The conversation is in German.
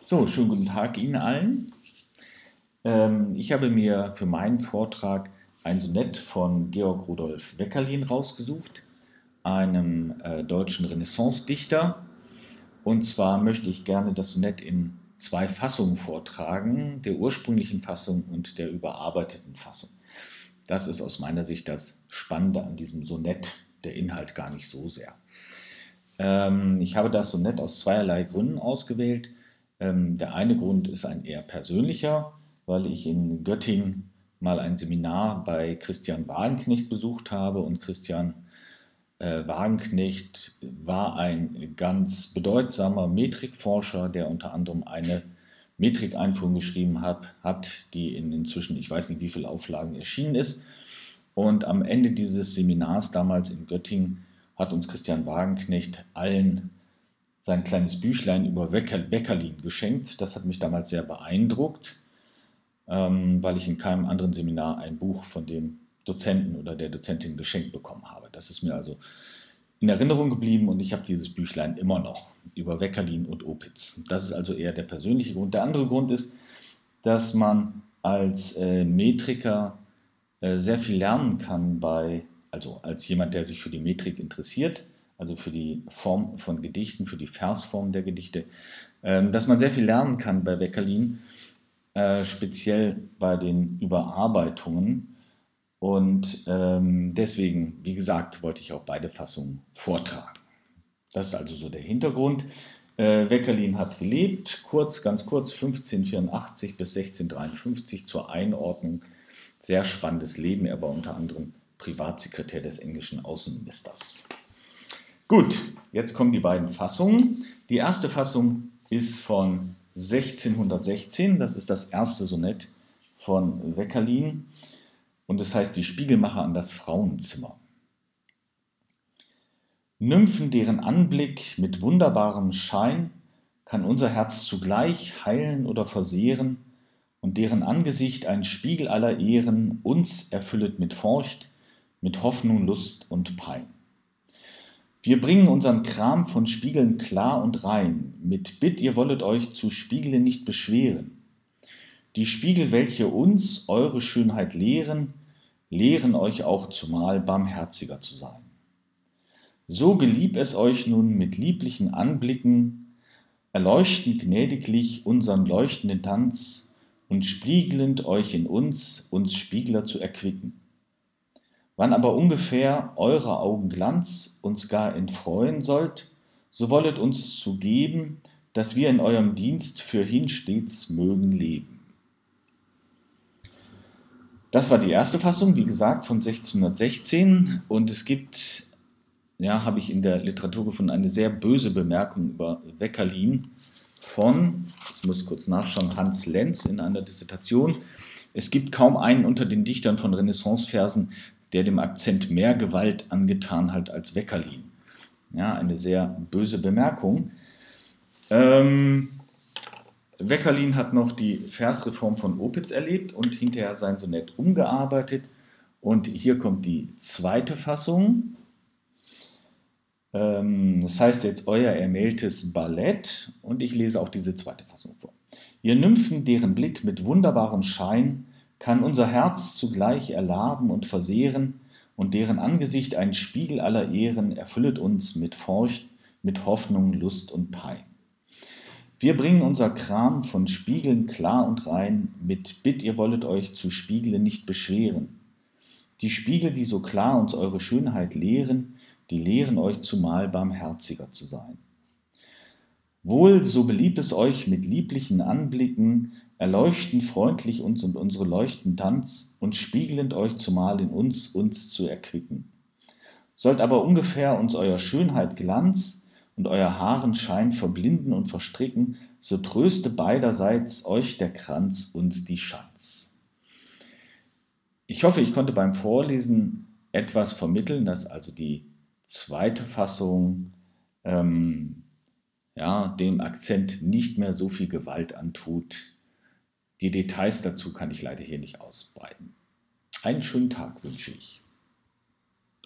So, schönen guten Tag Ihnen allen. Ich habe mir für meinen Vortrag ein Sonett von Georg Rudolf Weckerlin rausgesucht, einem deutschen Renaissance-Dichter. Und zwar möchte ich gerne das Sonett in zwei Fassungen vortragen, der ursprünglichen Fassung und der überarbeiteten Fassung. Das ist aus meiner Sicht das Spannende an diesem Sonett, der Inhalt gar nicht so sehr. Ich habe das Sonett aus zweierlei Gründen ausgewählt. Der eine Grund ist ein eher persönlicher, weil ich in Göttingen mal ein Seminar bei Christian Wagenknecht besucht habe und Christian Wagenknecht war ein ganz bedeutsamer Metrikforscher, der unter anderem eine Metrikeinführung geschrieben hat, die in inzwischen, ich weiß nicht wie viele Auflagen erschienen ist. Und am Ende dieses Seminars damals in Göttingen hat uns Christian Wagenknecht allen sein kleines Büchlein über Weckerlin geschenkt. Das hat mich damals sehr beeindruckt, weil ich in keinem anderen Seminar ein Buch von dem Dozenten oder der Dozentin geschenkt bekommen habe. Das ist mir also in Erinnerung geblieben und ich habe dieses Büchlein immer noch über Weckerlin und Opitz. Das ist also eher der persönliche Grund. Der andere Grund ist, dass man als Metriker sehr viel lernen kann also als jemand, der sich für die Metrik interessiert, also für die Form von Gedichten, für die Versform der Gedichte, dass man sehr viel lernen kann bei Weckerlin, speziell bei den Überarbeitungen. Und deswegen, wie gesagt, wollte ich auch beide Fassungen vortragen. Das ist also so der Hintergrund. Weckerlin hat gelebt, ganz kurz, 1584 bis 1653 zur Einordnung. Sehr spannendes Leben. Er war unter anderem Privatsekretär des englischen Außenministers. Gut, jetzt kommen die beiden Fassungen. Die erste Fassung ist von 1616. Das ist das erste Sonett von Weckerlin. Und es heißt Die Spiegelmacher an das Frauenzimmer. Nymphen, deren Anblick mit wunderbarem Schein kann unser Herz zugleich heilen oder versehren, und deren Angesicht ein Spiegel aller Ehren uns erfüllet mit Furcht, mit Hoffnung, Lust und Pein. Wir bringen unseren Kram von Spiegeln klar und rein, mit Bitt, ihr wollet euch zu Spiegeln nicht beschweren. Die Spiegel, welche uns eure Schönheit lehren, lehren euch auch zumal barmherziger zu sein. So gelieb es euch nun mit lieblichen Anblicken, erleuchten gnädiglich unseren leuchtenden Tanz und spiegelnd euch in uns Spiegler zu erquicken. Wann aber ungefähr eurer Augen Glanz uns gar entfreuen sollt, so wollet uns zugeben, dass wir in eurem Dienst fürhin stets mögen leben. Das war die erste Fassung, wie gesagt, von 1616 und es gibt, habe ich in der Literatur gefunden, eine sehr böse Bemerkung über Weckerlin von, ich muss kurz nachschauen, Hans Lenz in einer Dissertation. Es gibt kaum einen unter den Dichtern von Renaissance-Versen, der dem Akzent mehr Gewalt angetan hat als Weckerlin. Ja, eine sehr böse Bemerkung. Weckerlin hat noch die Versreform von Opitz erlebt und hinterher sein Sonett umgearbeitet. Und hier kommt die zweite Fassung. Das heißt jetzt Euer ermähltes Ballett und ich lese auch diese zweite Fassung vor. Ihr Nymphen, deren Blick mit wunderbarem Schein kann unser Herz zugleich erlaben und versehren und deren Angesicht ein Spiegel aller Ehren erfüllet uns mit Furcht, mit Hoffnung, Lust und Pein. Wir bringen unser Kram von Spiegeln klar und rein, mit Bitt, ihr wollet euch zu Spiegeln nicht beschweren. Die Spiegel, die so klar uns eure Schönheit lehren, die lehren euch zumal barmherziger zu sein. Wohl, so beliebt es euch mit lieblichen Anblicken, erleuchten freundlich uns und unsere leuchten Tanz und spiegelnd euch zumal in uns zu erquicken. Sollt aber ungefähr uns euer Schönheit Glanz und euer Haaren Schein verblinden und verstricken, so tröste beiderseits euch der Kranz, uns die Schanz. Ich hoffe, ich konnte beim Vorlesen etwas vermitteln, dass also die zweite Fassung dem Akzent nicht mehr so viel Gewalt antut. Die Details dazu kann ich leider hier nicht ausbreiten. Einen schönen Tag wünsche ich.